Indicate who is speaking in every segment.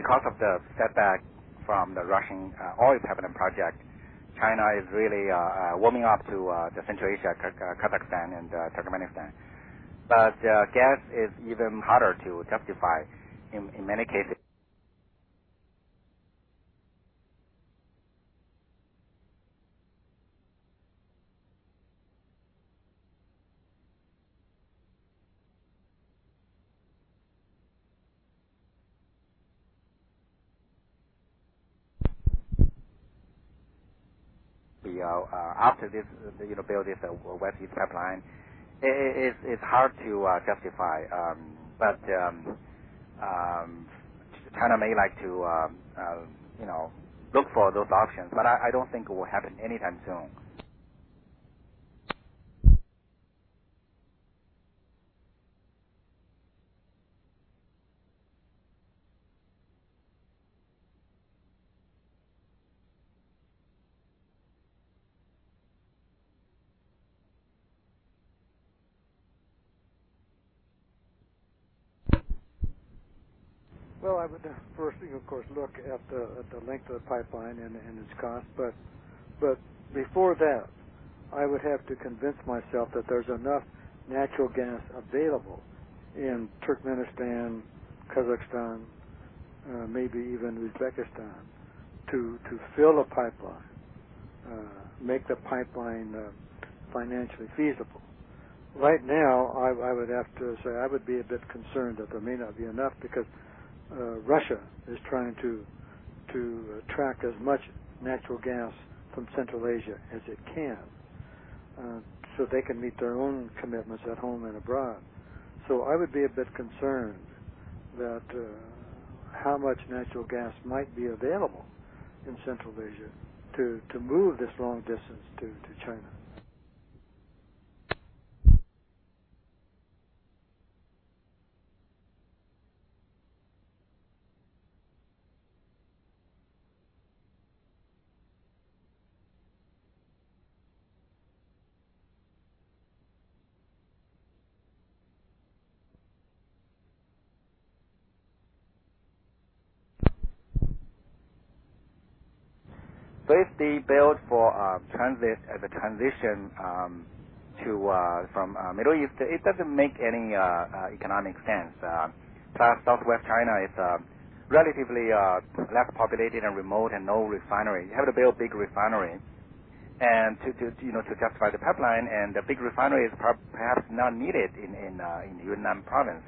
Speaker 1: because of the setback from the Russian oil pipeline project, China is really warming up to the Central Asia, Kazakhstan, and Turkmenistan. But gas is even harder to justify in many cases. After this, build this West East pipeline, it's hard to justify. But China may like to, look for those options. But I don't think it will happen anytime soon.
Speaker 2: Well, I would first, of course, look at the length of the pipeline and its cost. But before that, I would have to convince myself that there's enough natural gas available in Turkmenistan, Kazakhstan, maybe even Uzbekistan, to fill a pipeline, make the pipeline financially feasible. Right now, I would have to say I would be a bit concerned that there may not be enough because Russia is trying to attract as much natural gas from Central Asia as it can, so they can meet their own commitments at home and abroad. So I would be a bit concerned that how much natural gas might be available in Central Asia to move this long distance to China.
Speaker 1: So if they build for transit as a transition from Middle East, it doesn't make any economic sense. Plus, Southwest China is relatively less populated and remote, and no refinery. You have to build a big refinery, and to justify the pipeline, and the big refinery is perhaps not needed in Yunnan province.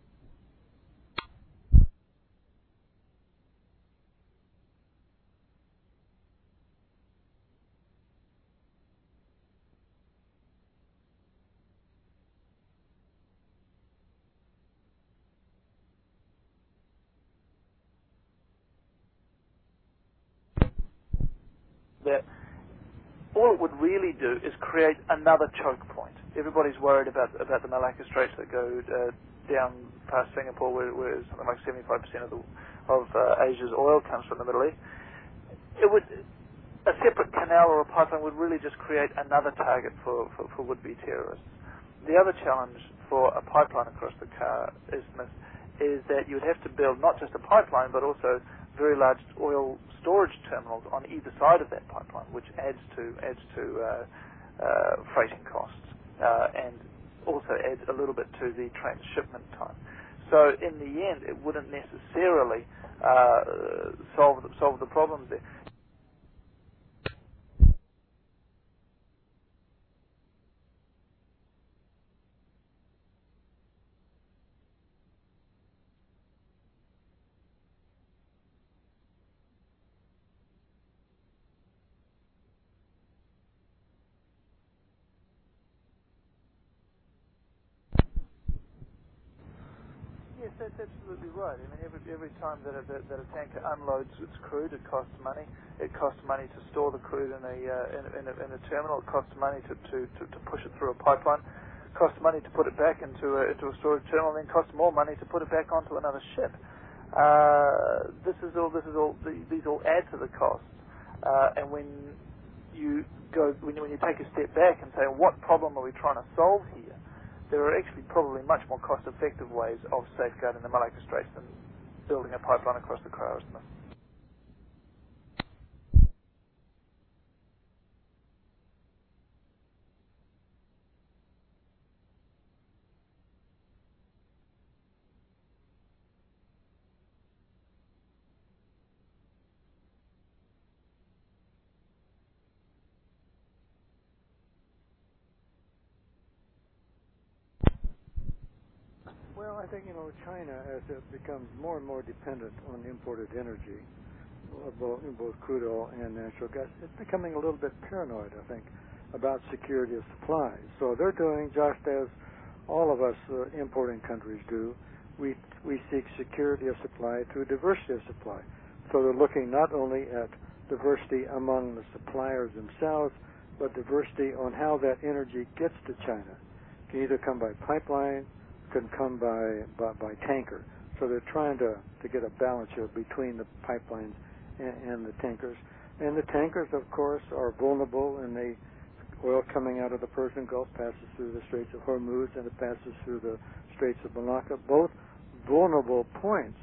Speaker 3: That all it would really do is create another choke point. Everybody's worried about the Malacca Straits that go down past Singapore, where something like 75% of Asia's oil comes from the Middle East. A separate canal or a pipeline would really just create another target for would-be terrorists. The other challenge for a pipeline across the Kara Isthmus is that you would have to build not just a pipeline, but also very large oil storage terminals on either side of that pipeline, which adds to freighting costs and also adds a little bit to the transshipment time. So in the end, it wouldn't necessarily solve the problems there. Yes, that's absolutely right. I mean, every time that a tanker unloads its crude, it costs money. It costs money to store the crude in a terminal. It costs money to push it through a pipeline. It costs money to put it back into a storage terminal. And then costs more money to put it back onto another ship. These all add to the costs. And when you take a step back and say, what problem are we trying to solve here? There are actually probably much more cost-effective ways of safeguarding the Malacca Straits building a pipeline across the Kara Isthmus.
Speaker 2: Well, I think, China, as it becomes more and more dependent on imported energy, both crude oil and natural gas, it's becoming a little bit paranoid, I think, about security of supply. So they're doing just as all of us importing countries do. We seek security of supply through diversity of supply. So they're looking not only at diversity among the suppliers themselves, but diversity on how that energy gets to China. It can either come by pipeline, can come by tanker. So they're trying to get a balance here between the pipelines and the tankers. And the tankers, of course, are vulnerable, and oil coming out of the Persian Gulf passes through the Straits of Hormuz, and it passes through the Straits of Malacca, both vulnerable points.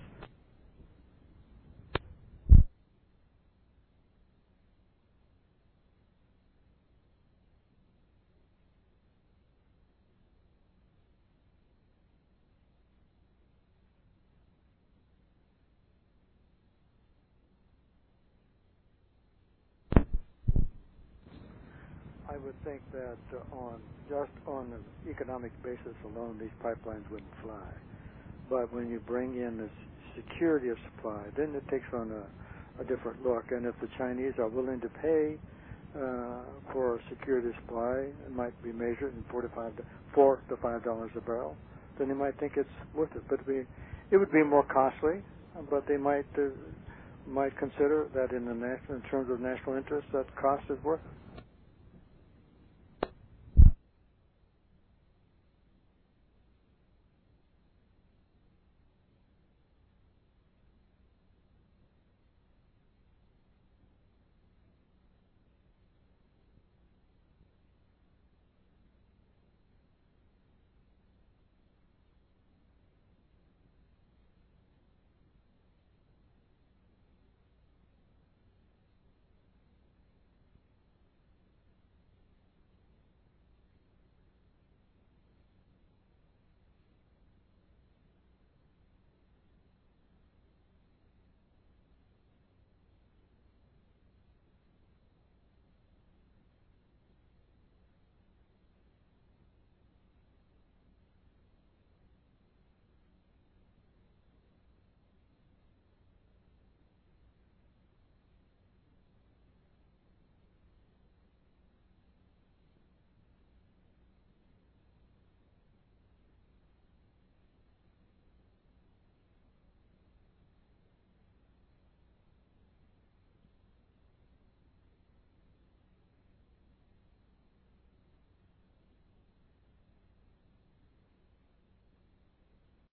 Speaker 2: I would think that just on the economic basis alone, these pipelines wouldn't fly. But when you bring in the security of supply, then it takes on a different look. And if the Chinese are willing to pay for security of supply, it might be measured in $4 to $5 a barrel, then they might think it's worth it. But it would be more costly, but they might consider that in terms of national interest, that cost is worth it.